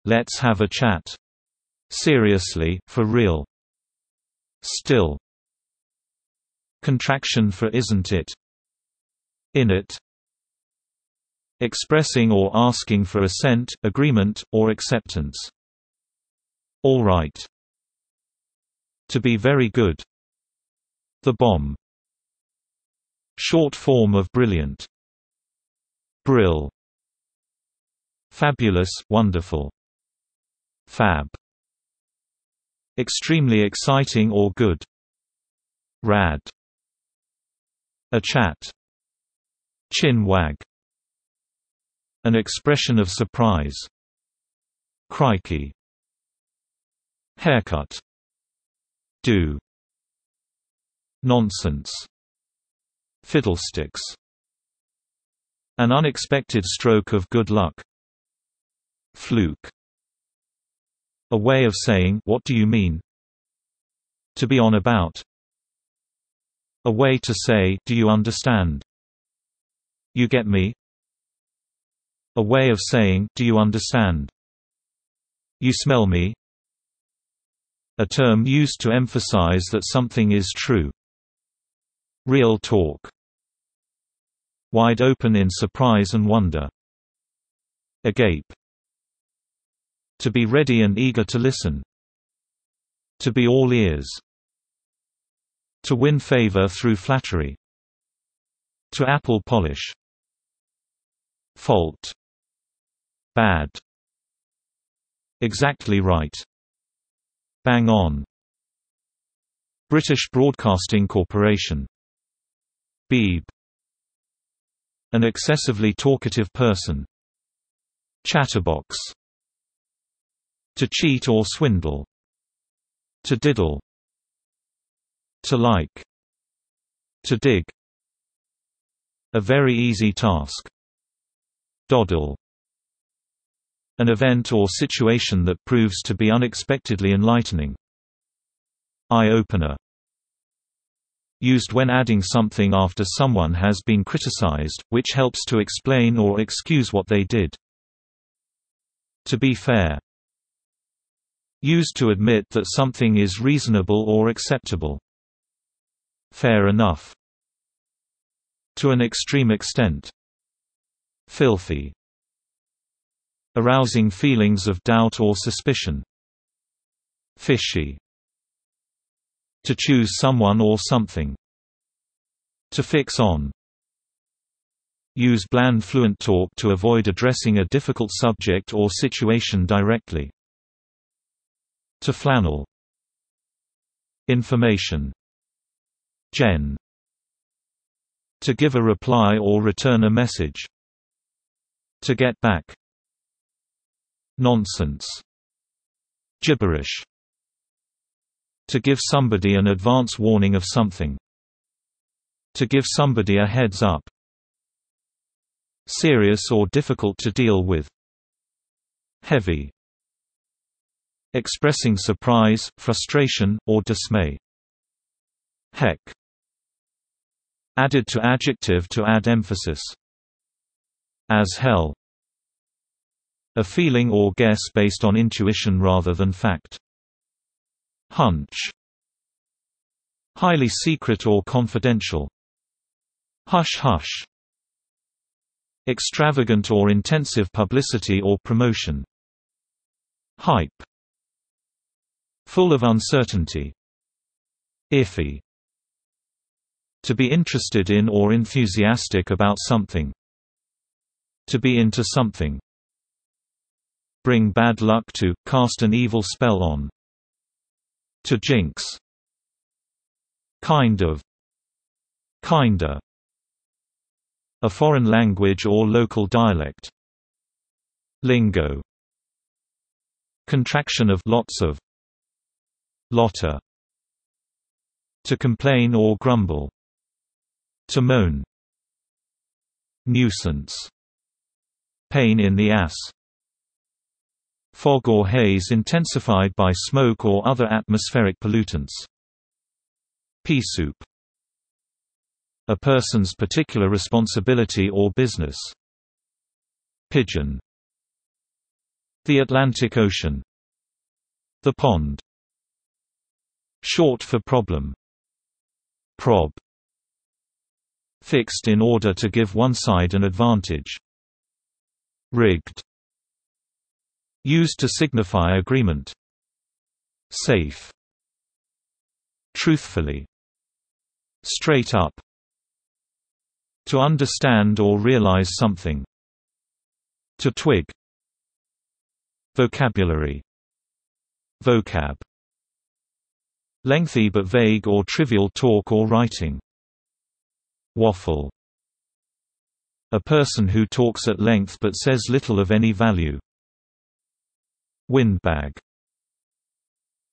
let's have a chat. Seriously, for real. Still. Contraction for isn't it? In it. Expressing or asking for assent, agreement, or acceptance. All right. To be very good. The bomb. Short form of brilliant. Brill. Fabulous, wonderful. Fab. Extremely exciting or good. Rad. A chat. Chin wag. An expression of surprise. Crikey. Haircut. Do. Nonsense. Fiddlesticks. An unexpected stroke of good luck. Fluke. A way of saying, "What do you mean?" To be on about. A way to say, "Do you understand?" You get me? A way of saying, "Do you understand?" You smell me? A term used to emphasize that something is true. Real talk. Wide open in surprise and wonder. Agape. To be ready and eager to listen. To be all ears. To win favor through flattery. To apple polish. Fault. Bad. Exactly right. Bang on. British Broadcasting Corporation. Beeb. An excessively talkative person. Chatterbox. To cheat or swindle. To diddle. To like. To dig. A very easy task. Doddle. An event or situation that proves to be unexpectedly enlightening. Eye-opener. Used when adding something after someone has been criticized, which helps to explain or excuse what they did. To be fair. Used to admit that something is reasonable or acceptable. Fair enough. To an extreme extent. Filthy. Arousing feelings of doubt or suspicion. Fishy. To choose someone or something. To fix on. Use bland fluent talk to avoid addressing a difficult subject or situation directly. To flannel. Information. Gen. To give a reply or return a message. To get back. Nonsense. Gibberish. To give somebody an advance warning of something. To give somebody a heads up. Serious or difficult to deal with. Heavy. Expressing surprise, frustration, or dismay. Heck. Added to adjective to add emphasis. As hell. A feeling or guess based on intuition rather than fact. Hunch. Highly secret or confidential. Hush-hush. Extravagant or intensive publicity or promotion. Hype. Full of uncertainty. Iffy. To be interested in or enthusiastic about something. To be into something. Bring bad luck to, cast an evil spell on. To jinx. Kind of. Kinda. A foreign language or local dialect. Lingo. Contraction of lots of. Lotter. To complain or grumble. To moan. Nuisance. Pain in the ass. Fog or haze intensified by smoke or other atmospheric pollutants. Pea soup. A person's particular responsibility or business. Pigeon. The Atlantic Ocean. The pond. Short for problem. Prob. Fixed in order to give one side an advantage. Rigged. Used to signify agreement. Safe. Truthfully. Straight up. To understand or realize something. To twig. Vocabulary. Vocab. Lengthy but vague or trivial talk or writing. Waffle. A person who talks at length but says little of any value. Windbag.